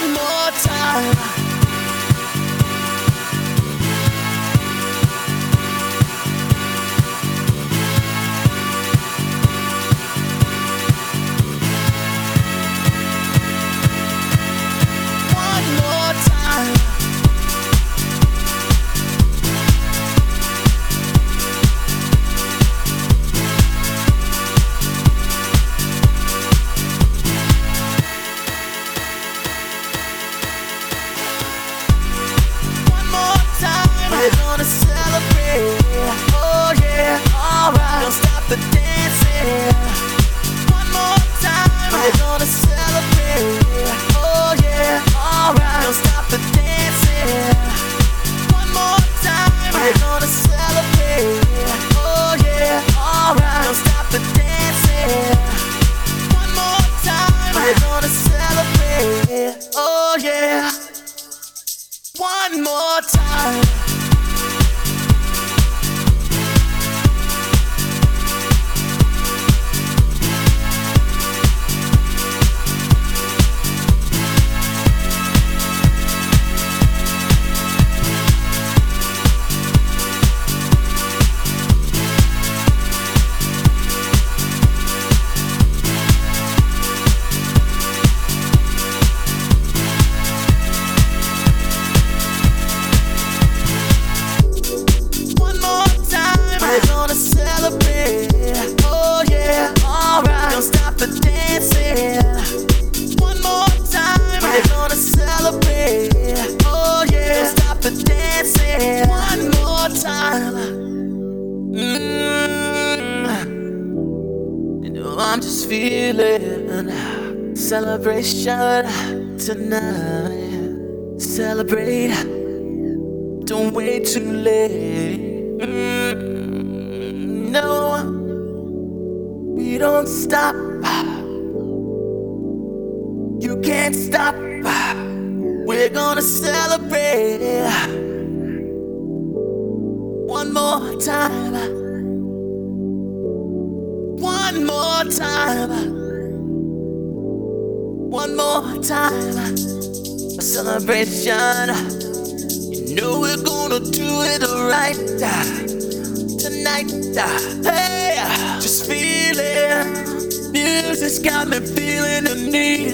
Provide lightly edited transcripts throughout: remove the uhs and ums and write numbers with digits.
One more time. One more time. We're gonna celebrate, oh yeah, alright. Don't stop the dancing. One more time. We're gonna celebrate, oh yeah, alright. Don't stop the dancing. One more time. We're gonna celebrate, oh yeah, alright. Don't stop the dancing. One more time. We're gonna celebrate, oh yeah. One more time. We're gonna celebrate, oh yeah, alright. Don't stop the dancing. One more time. We're gonna celebrate, oh yeah. Don't stop the dancing. One more time. You know I'm just feeling celebration tonight. Celebrate, don't wait too late. No, we don't stop. You can't stop. We're gonna celebrate one more time. One more time. One more time. A celebration. You know we're gonna do it right tonight. Hey, just feeling. Music's got me feeling the need.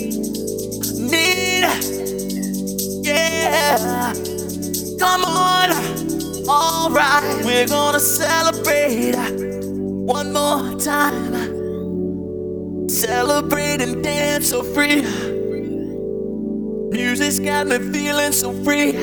Yeah. Come on. Alright, we're gonna celebrate one more time. Celebrate and dance so free. Music's got me feeling so free.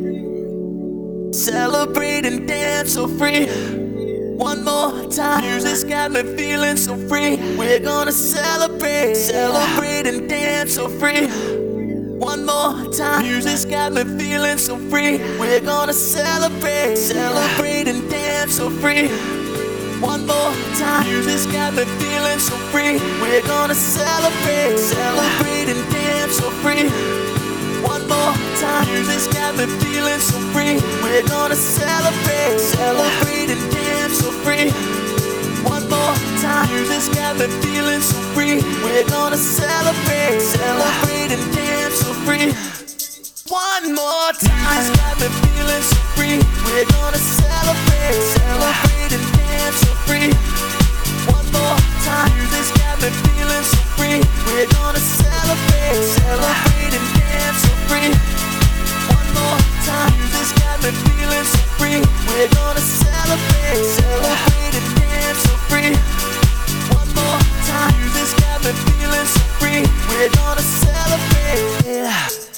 Celebrate and dance so free. One more time. Music's got me feeling so free. We're gonna celebrate. Celebrate and dance so free. One more time. Music's got me feeling so free. We're gonna celebrate. Celebrate and dance so free. One more time. Music's got me feeling so free. We're gonna celebrate. Celebrate and dance so free. One more time. Music's got me feeling so free. We're gonna celebrate. Celebrate and dance so free. One more time. Music's got me feeling so free. We're gonna celebrate. Celebrate and dance so free. One more time. Music's got me feeling so free. We're gonna celebrate. Celebrate and dance so free. One more time. Music's got me feeling so free. We're gonna celebrate. Celebrate and dance so free. One more time. Music's got me feeling so free. We're gonna celebrate. Celebrate and dance so free. One more time. Music's got me feeling so free. We're gonna celebrate.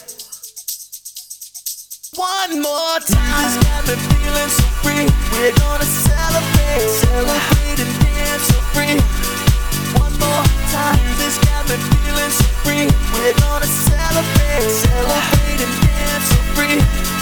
One more time. Music's got me feeling so free. We're gonna celebrate. Celebrate and dance so free. One more time. Music's got me feeling so free. We're gonna celebrate. Celebrate and dance so free.